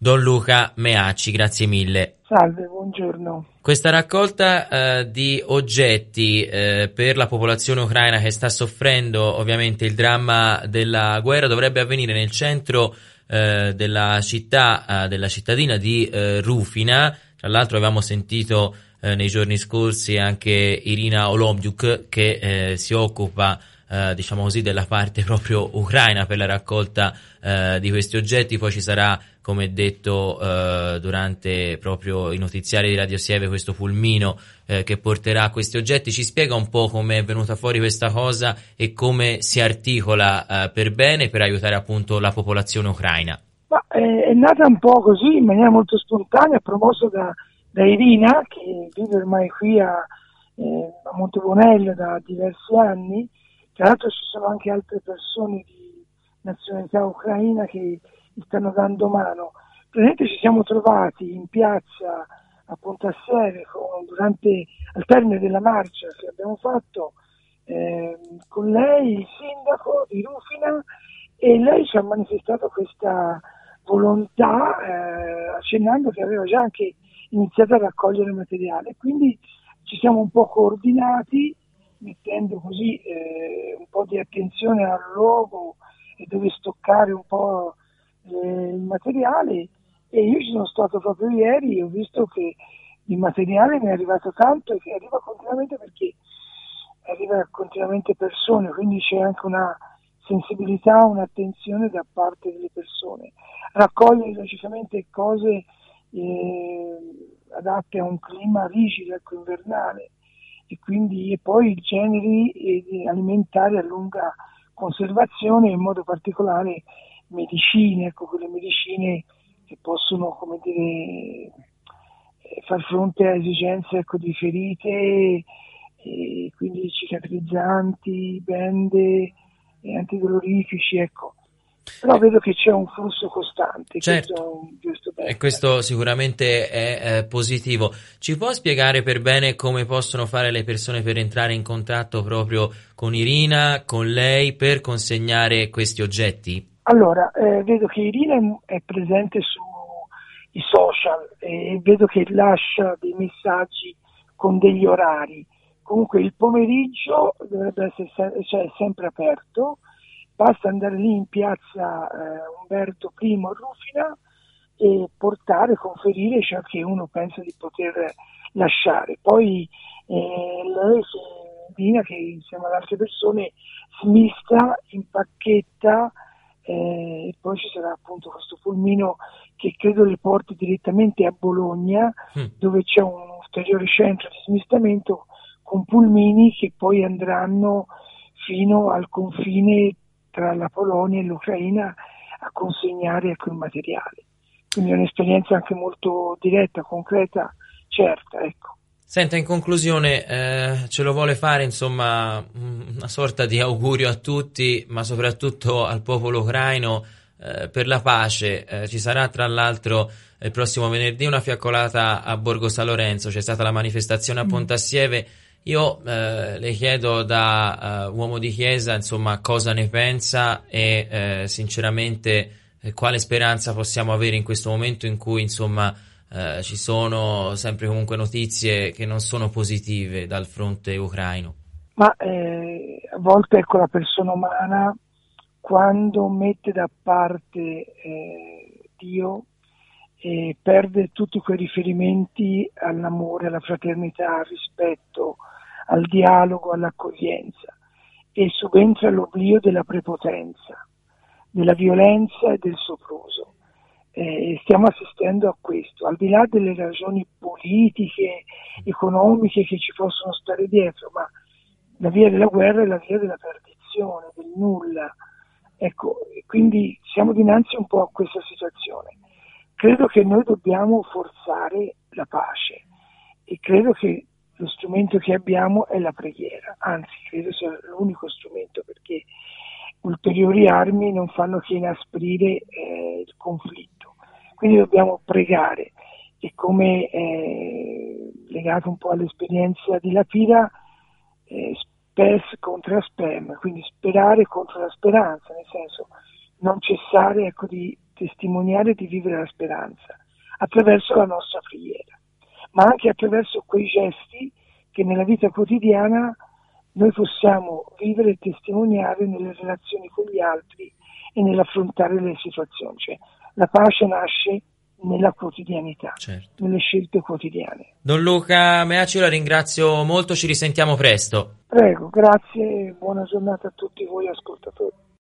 Don Luca Meacci, grazie mille. Salve, buongiorno. Questa raccolta di oggetti per la popolazione ucraina che sta soffrendo ovviamente il dramma della guerra dovrebbe avvenire nel centro della città, della cittadina di Rufina. Tra l'altro avevamo sentito nei giorni scorsi anche Irina Olombiuk che si occupa diciamo così della parte proprio ucraina per la raccolta di questi oggetti. Poi ci sarà, come detto durante proprio i notiziari di Radio Sieve, questo pulmino che porterà questi oggetti. Ci spiega un po' come è venuta fuori questa cosa e come si articola per bene per aiutare appunto la popolazione ucraina. Ma è nata un po' così, in maniera molto spontanea, promosso da Irina, che vive ormai qui a Montebonello da diversi anni. Tra l'altro ci sono anche altre persone di nazionalità ucraina che gli stanno dando mano. Praticamente ci siamo trovati in piazza a Pontassieve al termine della marcia che abbiamo fatto con lei, il sindaco di Rufina, e lei ci ha manifestato questa volontà accennando che aveva già anche iniziato a raccogliere materiale. Quindi ci siamo un po' coordinati, mettendo così un po' di attenzione al luogo e dove stoccare un po' il materiale, e io ci sono stato proprio ieri e ho visto che il materiale mi è arrivato tanto e che arriva continuamente, perché arriva continuamente persone, quindi c'è anche una sensibilità, un'attenzione da parte delle persone. Raccogliere logicamente cose adatte a un clima rigido, ecco, invernale, e poi generi alimentari a lunga conservazione, in modo particolare medicine, ecco, quelle medicine che possono, come dire, far fronte a esigenze, ecco, di ferite, e quindi cicatrizzanti, bende e antidolorifici, ecco. Però vedo che c'è un flusso costante, Certo. questo è un giusto bene. E questo sicuramente è positivo. Ci può spiegare per bene come possono fare le persone per entrare in contatto proprio con Irina, con lei, per consegnare questi oggetti? Allora, vedo che Irina è presente sui social e vedo che lascia dei messaggi con degli orari. Comunque il pomeriggio dovrebbe essere è sempre aperto, basta andare lì in piazza Umberto I a Rufina e conferire ciò che uno pensa di poter lasciare. Poi lei, Dina, che insieme ad altre persone smista, impacchetta, e poi ci sarà appunto questo pulmino che credo le porti direttamente a Bologna, dove c'è un ulteriore centro di smistamento con pulmini che poi andranno fino al confine tra la Polonia e l'Ucraina a consegnare, ecco, il materiale. Quindi è un'esperienza anche molto diretta, concreta, certa, ecco. Senta, in conclusione, ce lo vuole fare, insomma, una sorta di augurio a tutti, ma soprattutto al popolo ucraino, per la pace. Ci sarà tra l'altro il prossimo venerdì una fiaccolata a Borgo San Lorenzo, c'è stata la manifestazione a Pontassieve. Io le chiedo da uomo di chiesa, insomma, cosa ne pensa e sinceramente quale speranza possiamo avere in questo momento in cui, insomma, ci sono sempre comunque notizie che non sono positive dal fronte ucraino. Ma a volte, ecco, la persona umana, quando mette da parte Dio, perde tutti quei riferimenti all'amore, alla fraternità, al rispetto, al dialogo, all'accoglienza, e subentra l'oblio della prepotenza, della violenza e del sopruso. Stiamo assistendo a questo, al di là delle ragioni politiche, economiche che ci possono stare dietro, ma la via della guerra è la via della perdizione, del nulla. Ecco, quindi siamo dinanzi un po' a questa situazione. Credo che noi dobbiamo forzare la pace e credo che lo strumento che abbiamo è la preghiera, anzi credo sia l'unico strumento, perché ulteriori armi non fanno che inasprire il conflitto. Quindi dobbiamo pregare, e come legato un po' all'esperienza di Lapida, spes contra spem, quindi sperare contro la speranza, nel senso non cessare, ecco, di testimoniare di vivere la speranza attraverso la nostra preghiera, ma anche attraverso quei gesti che nella vita quotidiana noi possiamo vivere e testimoniare nelle relazioni con gli altri e nell'affrontare le situazioni. Cioè, la pace nasce nella quotidianità, certo. nelle scelte quotidiane. Don Luca Meaci, la ringrazio molto, ci risentiamo presto. Prego, grazie e buona giornata a tutti voi ascoltatori.